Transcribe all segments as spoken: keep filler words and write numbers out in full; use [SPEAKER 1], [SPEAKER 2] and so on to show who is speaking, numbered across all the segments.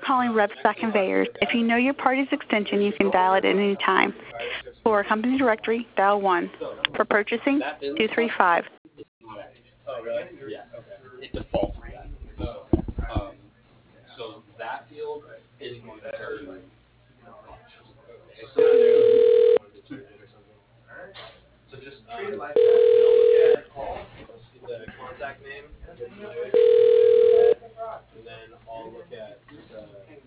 [SPEAKER 1] calling Rebstock Conveyors. If you know your party's extension, you can dial it at any time. For a company directory, dial one. For purchasing, two three five.
[SPEAKER 2] Oh, really? Yeah. Okay. It defaults to that. Oh. Um, so that field is going to tell you okay. So So just treat it like that. And I'll look at the contact name, and then I'll look at the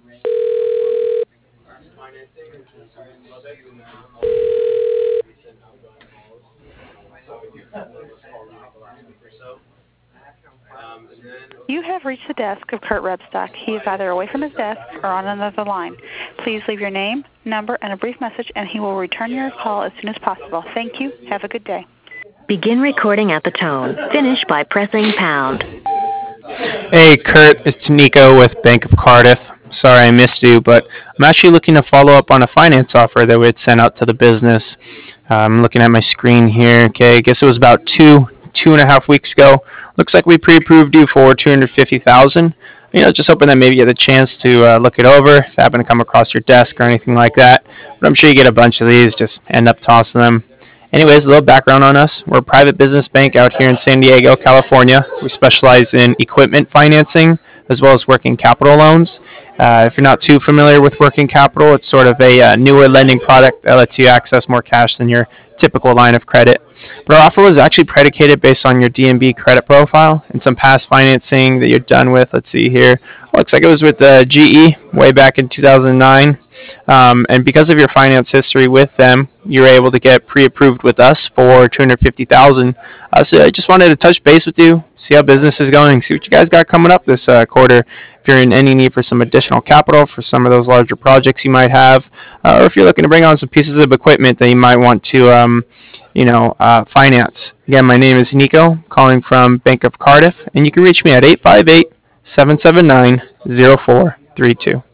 [SPEAKER 2] financing, which is six, and then I'll send outgoing calls. So we've had those calls out the last week or so. Um, and then
[SPEAKER 1] You have reached the desk of Kurt Rebstock. He is either away from his desk or on another line. Please leave your name, number, and a brief message, and he will return your call as soon as possible. Thank you. Have a good day.
[SPEAKER 3] Begin recording at the tone. Finish by pressing pound.
[SPEAKER 4] Hey, Kurt, it's Nico with Bank of Cardiff. Sorry I missed you, but I'm actually looking to follow up on a finance offer that we had sent out to the business. Uh, I'm looking at my screen here. Okay, I guess it was about two, two and a half weeks ago. Looks like we pre-approved you for two hundred fifty thousand dollars. You know, just hoping that maybe you get a chance to uh, look it over, if it happened to come across your desk or anything like that. But I'm sure you get a bunch of these, just end up tossing them. Anyways, a little background on us. We're a private business bank out here in San Diego, California. We specialize in equipment financing as well as working capital loans. Uh, if you're not too familiar with working capital, it's sort of a uh, newer lending product that lets you access more cash than your typical line of credit. But our offer was actually predicated based on your D N B credit profile and some past financing that you're done with. Let's see here. Looks like it was with uh, G E way back in two thousand nine. Um, and because of your finance history with them, you're able to get pre-approved with us for two hundred fifty thousand dollars. Uh, so I just wanted to touch base with you, see how business is going, see what you guys got coming up this uh, quarter. If you're in any need for some additional capital for some of those larger projects you might have, uh, or if you're looking to bring on some pieces of equipment that you might want to, um, you know, uh, finance. Again, my name is Nico, calling from Bank of Cardiff, and you can reach me at eight five eight, seven seven nine, zero four three two.